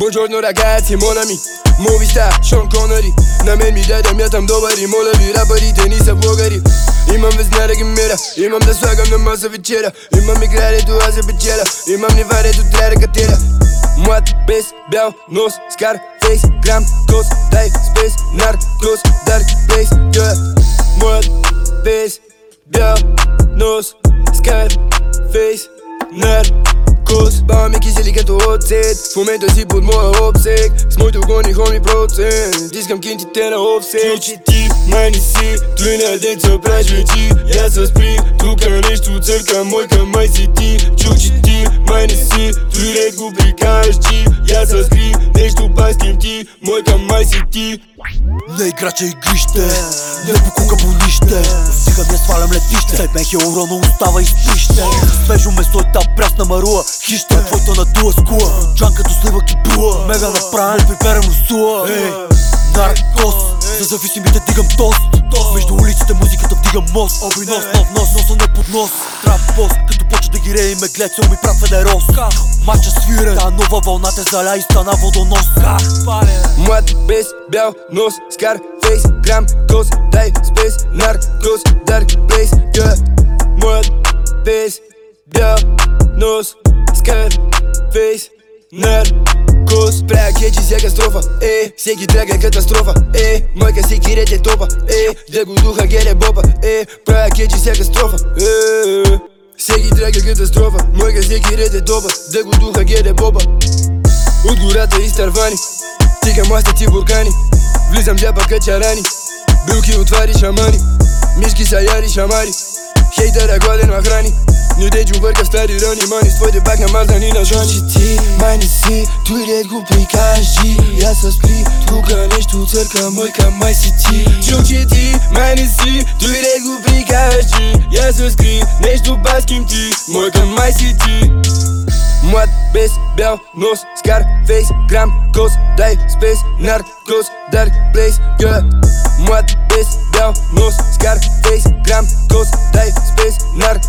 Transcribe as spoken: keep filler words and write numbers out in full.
Buongiorno ragazzi, mon ami, movie star, Sean Connery. На мен ми дай да мятам долари, моля ви рапърите ни са блогъри. Имам везна да ги мера, имам да слагам на маса вечера. Имам игра, дето аз я печеля, имам нива, дето трябва да катеря. Млад, без бял нос, скар, фейс, грам, кос, дай, спейс, наркос, дарк, плейс, гъ. Млад, без бял нос, скар, фейс, наркос. Баба ми кисели като оцет, в момента си под моя обсек. С моето гони хоми процент, искам кинтите на офсет. Чучи ти, май не си, той на деца правиш вечи. Я се спри, тука нещо църка, мойка май си ти. Чучи ти, май не си, той ред го прикажеш ти. Я се спри, нещо баским ти, мойка май си ти. Не играча игрище, не покука по нище. Стига не свалям летище, след мен хеуро на устава и спище. Свежо место е та прясна маруа, хище, твоето на дуа скула. Джан като сливък и бруа, мега направен приперем русуа. Ей, наркос, за зависимите дигам тост. Между улиците музиката вдигам мост. Обри нос, нов нос, носа не под нос. Трап пост, като почва да ги рее и ме глед, се ми прав федерос. Мача свирен, та нова вълна те заля и стана водонос. Млад, без бял нос, скар, фейс, грам, кос, дай, спейс, наркос, дарк, плейс, гъ. Млад, без бял нос, скар, фейс, наркос. Правя кечи всяка строфа, е, всеки трак е катастрофа, е, мойка всеки ред е топа, е, да го духа гере бопа, е, правя кечи всяка строфа, е, всеки трак е катастрофа, мойка всеки ред е топа, да го духа гере бопа. От гората изтървани, тикам мастици буркани, влизам джапа качарани, билки отвари шамани, мишки са яри шамари, хейтера гладен ма храни. Не дечо върка в стари рани, мани с твоите пак намазани на жани. Чучи ти, май не си, той ред го прикажи. Я се спри, тука нещо църка, мойка май си ти. Чучи ти, май не си, той ред го прикажи. Я се спри, нещо баским ти, мойка май си ти. Млад, без бял нос, скар, фейс, грам, кос, дай, спейс, наркос, дарк, плейс, гъ. Млад, без бял нос, скар, фейс, грам, кос, дай, спейс, наркос.